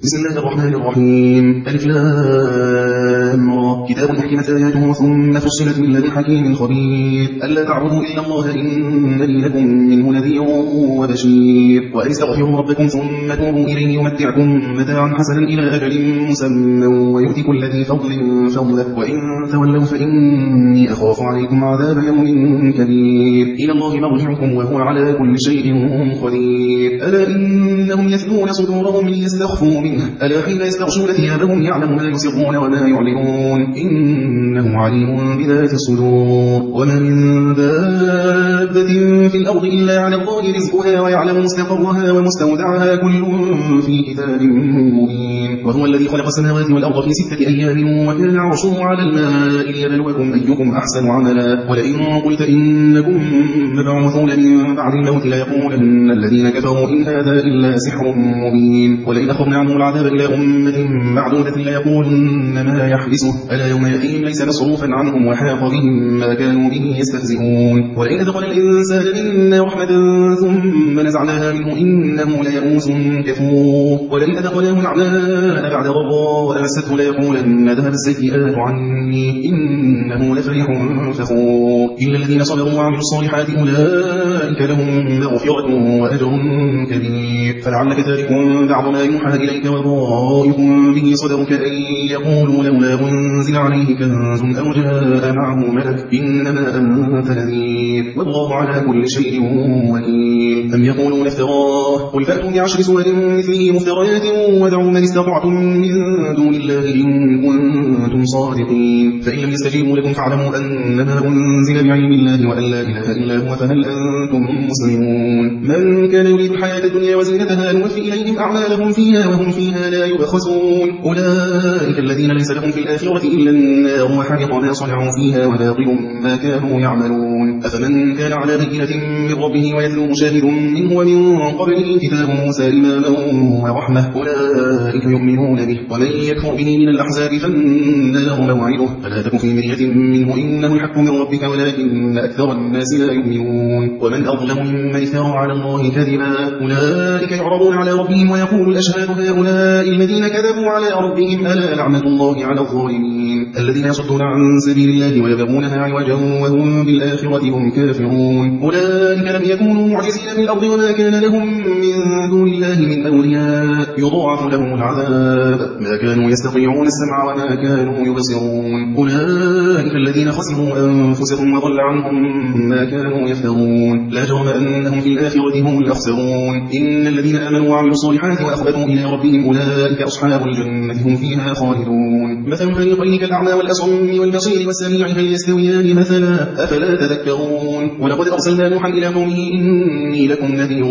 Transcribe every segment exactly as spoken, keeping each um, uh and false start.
بسم الله الرحمن الرحيم. ألف لام را. كتاب أحكمت آياته ثم فصلت من لدن حكيم خبير. ألا تعبدوا إلا الله إنني لكم منه نذير وبشير. وأن استغفروا ربكم ثم توبوا إليه يمتعكم متاعا حسنا إلى أجل مسمى ويؤتي كل ذي فضل فضله وإن تولوا فإني أخاف عليكم عذاب يوم كبير. إلى الله مرجعكم وهو على كل شيء قدير. ألا إنهم يثنون صدورهم ليستخفوا منه ألا حين يستغشون ثيابهم يعلم ما يسرون وما يعلنون إنه عليم بذات الصدور. وما من دابة في الأرض إلا على الله رزقها ويعلم مستقرها ومستودعها كل في كتاب مبين. وهو الذي خلق السماوات والأرض في ستة أيام وكان عرشه على الماء ليبلوكم أيكم أحسن عملا. ولئن قلت إنكم مبعوثون من بعد الموت ليقولن الذين كفروا إن هذا إلا سحر مبين. ولئن أخرنا عنه العذاب إلى أمة معدودة ليقولن ما يحبسه ألا يوم يأتيهم ليس مصروفا عنهم وحاق بهم ما كانوا به يستهزئون. ولئن أدخل الإنسان منا رحمة ثم نزعناها منه إنه ليئوس كفور. ولئن أدخله النعماء بعد ضراء مسته ليقولن ذهب السيئات عني إنه لفرح فخور. إلا الذين صبروا وعملوا الصالحات أولئك لهم مغفرة وأجر كبير. فلعلك تارك بعض ما يوحى إليك وضائق به صدرك أن يقولوا لولا أنزل عليه كنز أو جاء معه ملك إنما أنت نذير والله على كل شيء وكيل. أم يقولون افتراه قل فأتوا بعشر سور مثله مفتريات ودعوا من استطعتم من دون الله إن كنتم صادقين. فإن لم يستجيبوا لكم فاعلموا أنما أنزل بعلم الله وأن لا إله إلا هو فهل أنتم مسلمون. من كان يريد الحياة الدنيا وزينتها نوفي إليهم أعمالهم فيها وهم فيها لا يبخسون. أولئك الذين ليس لهم في الآخرة إلا النار وحبط ما صنعوا فيها وباطل ما كانوا يعملون. أفمن كان على بينة من ربه ويتلوه شاهد منه ومن قبله كتاب موسى إماما ورحمة أولئك يؤمنون به. ومن يكفر به من الأحزاب فالنار موعده فلا تك في مرية منه إنه الحق من ربك ولكن أكثر الناس لا يؤمنون. ومن أظلم ممن افترى على الله كذبا أولئك يعرضون على ربهم ويقول الأشهاد هؤلاء الذين كذبوا على ربهم ألا لعنة الله على الظالمين الذين يصدون عن سبيل الله ويبغونها عوجا وهم بالآخرة هم كافرون. أولئك لم يكونوا معجزين في الأرض وما كان لهم من دون الله من أولياء يضاعف لهم العذاب ما كانوا يستطيعون السمع وما كانوا يبصرون. أولئك الذين خسروا أنفسهم وضل عنهم ما كانوا يفترون. لا جرم أنهم في الآخرة هم الأخسرون. إن الذين آمنوا وعملوا الصالحات وأخبتوا إلى ربهم أولئك أصحاب الجنة هم فيها خالدون. مثل الفريقين كالأعمى والأصم والبصير والسميع هل يستويان مثلا أفلا تذكرون. ولقد أرسلنا نوحا إلى قومه إني لكم نذير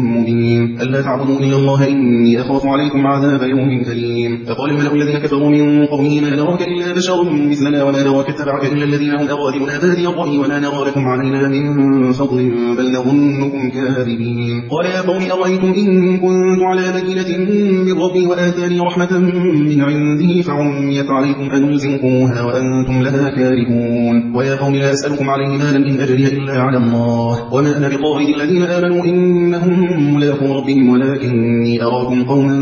مبين ألا تعبدوا إلا الله إني أخاف عليكم عذاب يوم كريم. فقال الملأ الذين كفروا من قومه ما نراك إلا بشر مثلنا وما نراك اتبعك إلا الذين هم أرادلنا بادي الرأي وما نرى لكم علينا من فضل بل نظنكم كاذبين. قال يا قوم أرأيتم إن كنت على بينة من ربي وآتاني رحمة من عنده فعميت عليكم أنلزمكموها وأنتم لها كارهون. ويا قوم لا أسألكم عليه مالا إن أجري إلا على الله وما أنا بطارد الذين آمنوا إنهم ملاقو ربهم ولكني أراكم قوما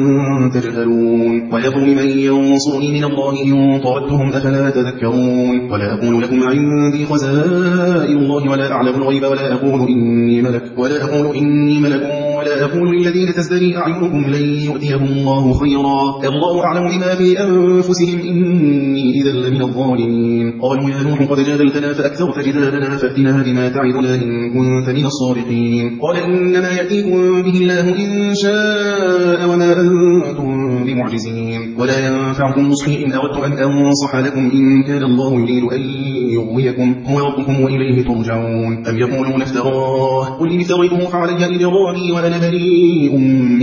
تجهلون. ويا قوم من ينصرني من الله إن طردتهم أفلا تذكرون. ولا أقول لكم عندي خزائن الله ولا أعلم الغيب ولا أقول إني ملك ولا أقول إني ملك ولا أقول للذين تزدري أعينكم لن يؤتيهم الله خيرا الله أعلم بما في أنفسهم إني إذا لمن الظالمين. قالوا يا نوح قد جادلتنا فأكثرت جدالنا فأتنا بما تعدنا إن كنت من الصادقين. قال إنما يأتيكم به الله إن شاء وما أنتم بمعجزين ولا ينفعكم نصحي إن أردت أن أنصح لكم إن كان الله يريد أن يغويكم هو ربكم وإليه ترجعون. أم يقولون افتراه قل إن افتريته فعلي إجرامي وأنا بريء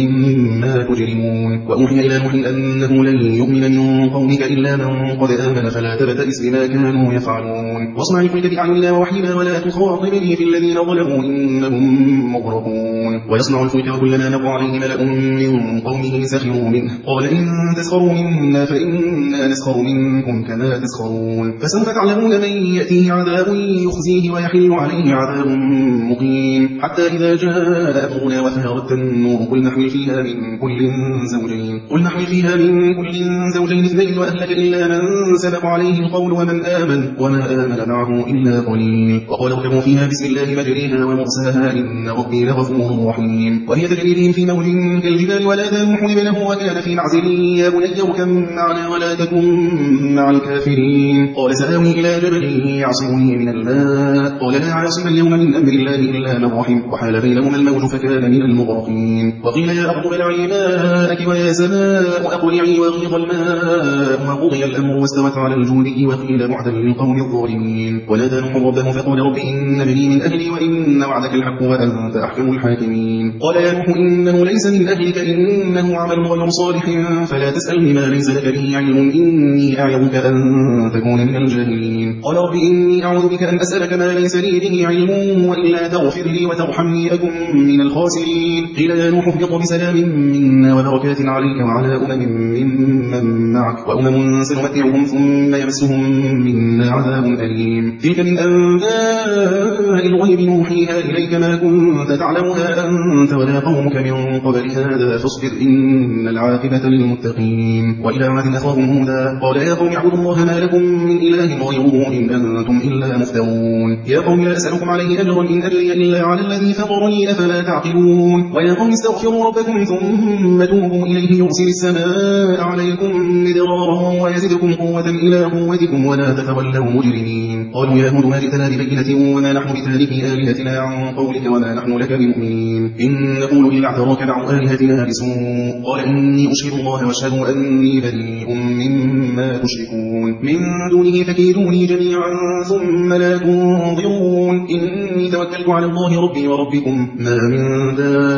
مما تجرمون. وأوحي إلى نوح أنه لن يؤمن من قومك إلا من قد آمن فلا تبتئس بما كانوا يفعلون. واصنع الفلك بأعيننا ووحينا ولا تخاطبني في الذين ظلموا إنهم مغرقون. ويصنع الفلك وكلما مر عليه ملأ من قومه سخروا منه قال قال إن تسخروا منا فإنا نسخر منكم كما تسخرون فسوف تعلمون من يأتيه عذاب يخزيه ويحل عليه عذاب مقيم حتى إذا جاء أمرنا وفارت النور قل نحمل فيها من كل زوجين قل نحمل فيها من كل زوجين اثنين وأهلك إلا من سبق عليه القول ومن آمن وما آمن معه إلا قليل وقال اركبوا فيها بسم الله مجريها ومرساها إن ربي لغفور رحيم وهي تجري بهم في موج كالجبال ونادى نوح ابنه وكان في معزل يا بني اركب معنا ولا تكن مع الكافرين قال سآوي إلى جبل يعصمني من الماء قال لا عاصم اليوم من أمر الله إلا من رحم وحال بينهما الموج فكان من المغرقين وقيل يا أرض بلعي ماءك ويا سماء أقلعي وغيض الماء وقضي الأمر واستوت على الجود وقيل بعدا للقوم الظالمين ونادى نوح ربه فقال رب إن ابني من أهلي وإن وعدك الحق وأنت أحكم الحاكمين قال يا نوح إنه ليس من أهلك إنه عمل غير صالح فلا تسألني ما ليس لك به علم إني أعظك أن تكون من الجاهلين قال رب إني أعوذ بك أن أسألك ما ليس لي به علم وإلا تغفر لي وترحمني أكن من الخاسرين قيل يا نوح اهبط بسلام منا وبركات عليك وعلى أمم ممن معك وأمم سنمتعهم ثم يمسهم منا عذاب أليم تلك من أنباء الغيب نوحيها إليك ما كنت تعلمها أنت ولا قومك من قبل هذا فاصبر إن العاقبة للمتقين وإلى عاد أخاهم هودا قال يا قوم اعبدوا الله ما لكم من إله غيره إن أنتم إلا مفترون يا قوم لا أسألكم عليه أجرا إن أجري إلا على الذي فطرني أفلا تعقلون ويا قوم استغفروا ربكم ثم توبوا إليه يرسل السماء عليكم مدرارا ويزدكم قوة إلى قوتكم ولا تتولوا مجرمين قالوا يا هود ما جئتنا ببينة وما نحن بتاركي آلهتنا عن قولك وما نحن لك بمؤمنين إن نقول إلا اعتراك بعض آلهتنا بسوء قال إني أشهد الله واشهد أني بريء مما تشركون من دونه فكيدوني جميعا ثم لا تنظرون إني توكلت على الله ربي وربكم ما من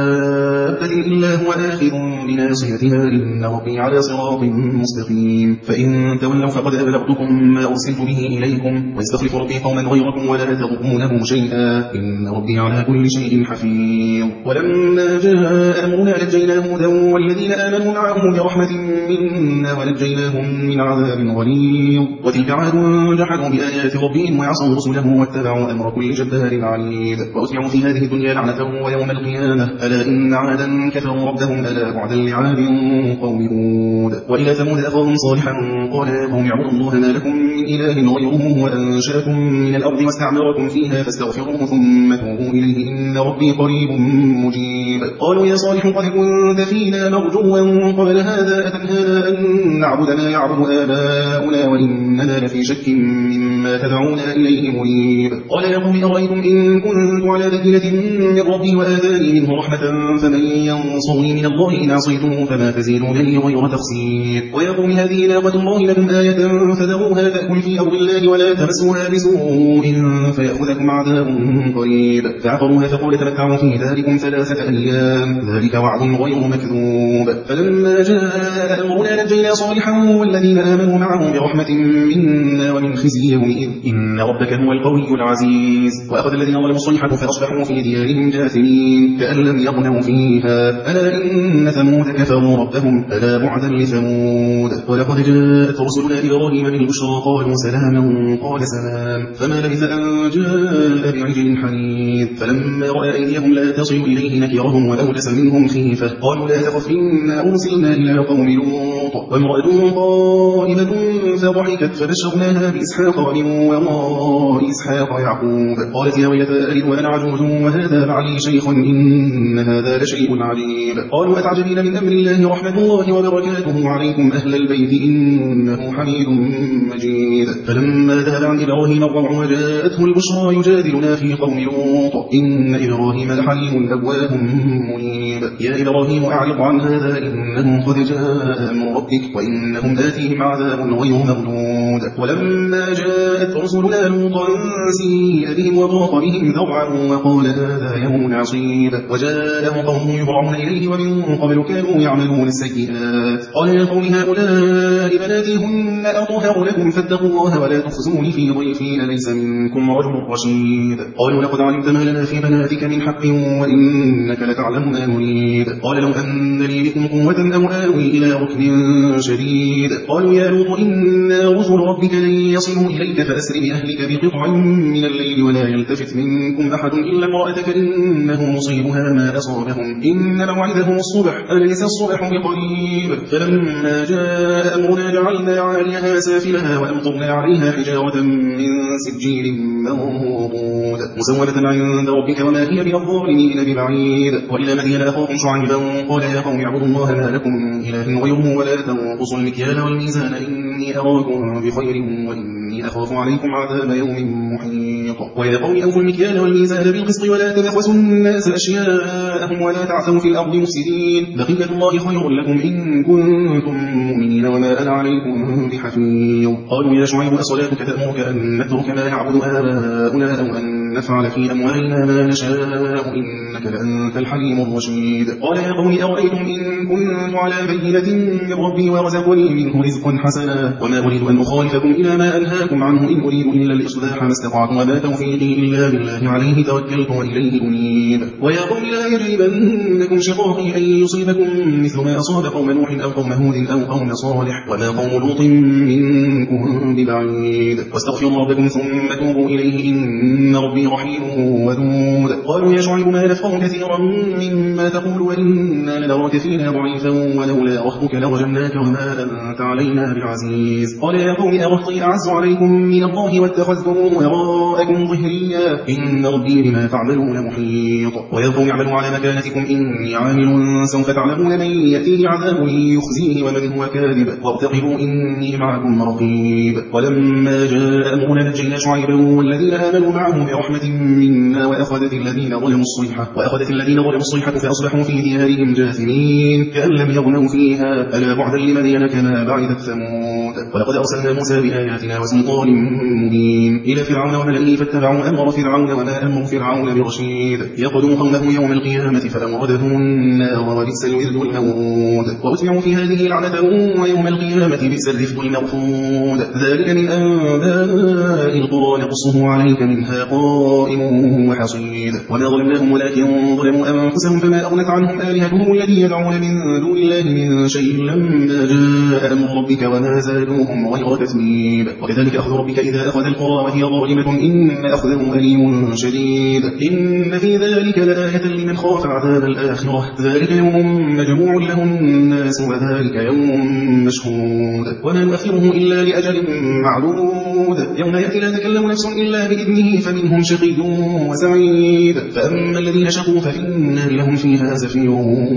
دابة إلا هو آخذ بناصيتها إن ربي على صراط مستقيم فإن تولوا فقد أبلغتكم ما أرسلت به إليكم واستخلف ربي قوما غيركم ولا تضرونه شيئا إن ربي على كل شيء حفيظ ولما جاء أمرنا نجينا هودا والذين آمنوا معه برحمة منا ونجيناهم من عذاب غليظ وتلك عاد جحدوا بآيات ربهم وعصوا رسله واتبعوا أمر كل جبار عنيد وأتبعوا في هذه الدنيا لعنة ويوم القيامة ألا إن عادا كفروا ربهم ألا بعدا لعاد قوم هود وإلى ثمود أخاهم صالحا قال يا قوم اعبدوا الله ما لكم من إله غيره وأنشأكم من الأرض واستعمركم فيها فاستغفروه ثم توبوا إليه إن ربي قريب مجيب قالوا يا صالح قد كنت فينا مرجوا قبل هذا أتنهانا أن نعبد ما يعبد آباؤنا وإننا لفي شك مما تدعونا إليه مريب قال يا قوم أرأيتم إن كنت على بينة من ربي وآتاني منه رحمة فمن ينصرني من الله إن عصيته فما تزيدونني غير تخسير ويا قوم هذه ناقة الله لكم آية فذروها تأكل في أرض الله ولا تمسوها بسوء فيأخذكم عذاب قريب فعقروها فقال تمتعوا في داركم ثلاثة أيام ذلك وعد غير مكذوب فلما جاء أمرنا نجينا صالحا والذين آمنوا معه برحمة منا ومن خزي يومئذ إن ربك هو القوي العزيز وأخذ الذين ظلموا الصيحة فأصبحوا في ديارهم جاثمين كأن لم يغنوا فيها ألا إن ثمود كفروا ربهم ألا بعدا لثمود ولقد جاءت رسلنا إبراهيم بالبشرى قالوا سلاما قال سلام فما لبث أن جاء بعجل حنيذ فلما رأى أيديهم لا تصل إليه نكرهم وأولس منهم خيفة قالوا لا تخف إنا أرسلنا إلى قوم لوط وامرأته قائمة فضحكت فبشرناها بإسحاق ومن وراء إسحاق يعقوب قالت يا ويلتى ألد وأنا عجوز وهذا بعلي شيخ إن هذا لشيء عجيب قالوا أتعجبين من أمر الله رحمة الله وبركاته عليكم أهل البيت إنه حميد مجيد فلما ذهب عن إبراهيم الروع وجاءته البشرى يجادلنا في قوم لوط إن إبراهيم لحليم أواه منيب يا إبراهيم أعرض عن هذا إنه قد جاء أمر ربك وإنهم آتيهم عذاب غير مردود ولما جاءت رسلنا لوطا سيء بهم وضاق بهم ذرعا وقال هذا يوم عصيب وجاءه قومه يهرعون إليه ومن قبل كانوا يعملون السيئات قال يا قوم هؤلاء بناتي هن أطهر لكم فاتقوا واتقوا الله ولا تخزوني في ضيفي أليس منكم رجل رشيد قالوا لقد علمت ما لنا في بناتك من حق وإنك لتعلم ما نريد قال لو أن لي بكم قوة أو آوي إلى ركن شديد قالوا يا لوط إنا رسل ربك لن يصلوا إليك فأسر بأهلك بقطع من الليل ولا يلتفت منكم أحد إلا امرأتك إنه مصيبها ما أصابهم إن موعدهم الصبح أليس الصبح بقريب فلما جاء أمرنا جعلنا عاليها سافلها وأمطرنا عليها حجارة من سجيل منضود مسومة عند ربك وما هي من الظالمين ببعيد وإلى مدين أخاهم شعيبا قال يا قوم اعبدوا الله ما لكم من إله غيره ولا تنقصوا المكيال والميزان إني أراكم بخير وإني أخاف عليكم عذاب يوم محيط ويا قوم أوفوا المكيال والميزان بالقسط ولا تبخسوا الناس أشياءهم ولا تعثوا في الأرض مفسدين بقية الله خير لكم إن كنتم مؤمنين وما أنا عليكم بحفيظ قالوا يا شعيب أصلاتك تأمرك أن نترك ما يعبد آباؤنا أو أن نفعل في أموالنا ما نشاء إنك لأنت الحليم الرشيد قال يا قوم أرأيتم إن كنت على بينة من ربي ورزقني منه رزقا حسنا وما أريد أن أخالفكم إلى ما أنهاكم عنه إن أريد إلا الإصلاح ما استطعت وما توفيقي إلا بالله عليه توكلت وإليه أنيب ويا قوم لا يجرمنكم شقاقي أن يصيبكم مثل ما أصاب قوم نوح أو قوم هود أو قوم صالح وما قوم لوط منكم ببعيد واستغفروا ربكم ثم توبوا إليه إن ربي رحيم ودود قالوا يا شعيب ما نفقه كثيرا مما تقول وإنا لنراك فينا ضعيفا ولولا رهبك لرجمناك وما أنت علينا بعزيز قال يا قوم أرهطي أعز عليكم من الله واتخذتموه وراءكم ظهريا إن ربي بما تعملون محيط ويا قوم اعملوا على مكانتكم إني عامل سوف تعلمون من يأتيه عذاب يخزيه ومن هو كاذب وارتقبوا إني معكم رقيب ولما جاء أمرنا نجينا شعيبا والذين آمنوا معه برحمة منا وأخذت الذين ظلموا الصيحة وأخذت الذين ظلموا الصيحة فأصبحوا في ديارهم جاثمين كأن لم يغنوا فيها ألا بعدا لمدين كما بعدت ثمود ولقد أرسلنا موسى بآياتنا وسلطان مبين إلى فرعون وملئه فاتبعوا أمر فرعون وما أمر فرعون برشيد يقدم قومه يوم القيامة فأوردهم النار وبئس الورد المورود وأتبعوا في هذه لعنة ويوم القيامة بئس الرفد المرفود ذلك من أنباء القرى نقصه عليك منها قائم وحصيد وما ظلمناهم ولكن ظلموا أنفسهم فما أغنت عنهم آلهتهم التي يدعون من دون الله من شيء لما جاء أمر ربك وما زادوهم غير تتبيب وكذلك أخذ ربك إذا أخذ القرى وهي ظالمة إن أخذه أليم شديد إن في ذلك لآية لمن خاف عذاب الآخرة ذلك يوم مجموع له الناس وذلك يوم مشهود وما نؤخره إلا لأجل معدود يوم يأتي لا تكلم نفس إلا بإذنه فمنهم شقي وسعيد فأما الذين شقوا ففي النار لهم فيها زفير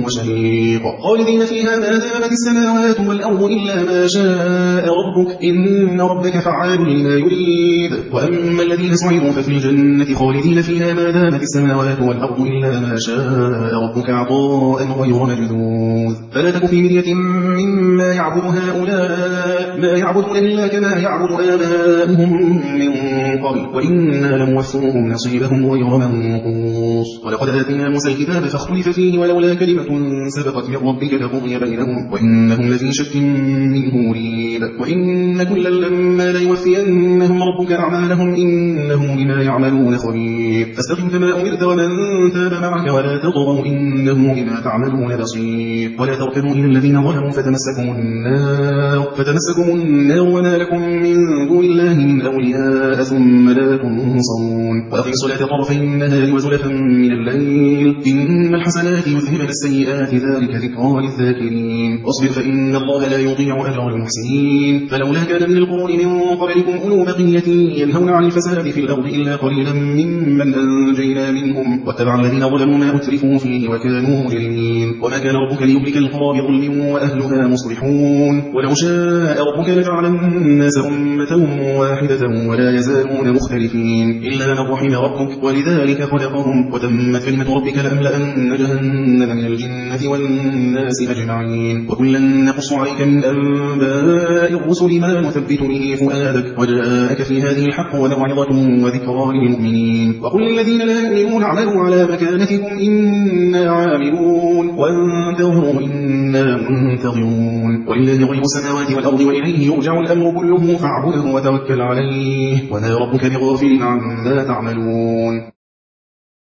وشهيق خالدين فيها ما دامت السماوات والأرض إلا ما شاء ربك إن ربك فعال لما يريد وأما الذين سعدوا ففي الجنة خالدين فيها ما دامت السماوات والأرض إلا ما شاء ربك عطاء غير مجدود فلا تك في مرية مما يعبد هؤلاء ما يعبدون إلا كما يعبد آباؤهم من قبل وإنا لموفوهم نصيبهم غير منقوص ولقد آتينا موسى الكتاب فاختلف فيه ولولا كلمة سبقت من ربك لقضي بينهم وإنهم لفي شك منه مريب وإن كلا لما ليوفينهم ربك أعمالهم إنه بما يعملون خبير فاستقم كما أمرت ومن تاب معك ولا تطغوا إنه بما تعملون بصير ولا تركنوا إلى الذين ظلموا فتمسكم النار فتمسكم النار وما لكم من دون الله من أولياء ثم لا تنصرون وأقم الصلاة طرفي النهار وزلفا من الليل إن الحسنات يذهبن السيئات ذلك ذكرى للذاكرين واصبر فإن الله لا يضيع أجر المحسنين فلولا كان من القرون من قبلكم أولو بقية ينهون عن الفساد في الأرض إلا قليلا ممن أنجينا منهم واتبع الذين ظلموا ما أترفوا فيه وكانوا مجرمين وما كان ربك ليهلك القرى بظلم وأهلها مصلحون ولو شاء ربك لجعل الناس أمة واحدة ولا يزالون مختلفين إلا من رحم ربك ولذلك خلقهم وتمت كلمة ربك لأملأن جهنم من الجنة والناس أجمعين وكلا نقص عليك من أنباء الرسل ما نثبت به فؤادك وجاءك في هذه الحق وموعظة وذكرى للمؤمنين وقل للذين لا يؤمنون اعملوا على مكانتكم إنا عاملون وانتظروا إنا منتظرون ولله غيب السماوات والأرض وإليه وإليه يرجع الأمر كله فاعبده وتوكل عليه وما ربك بغافل عما تعملون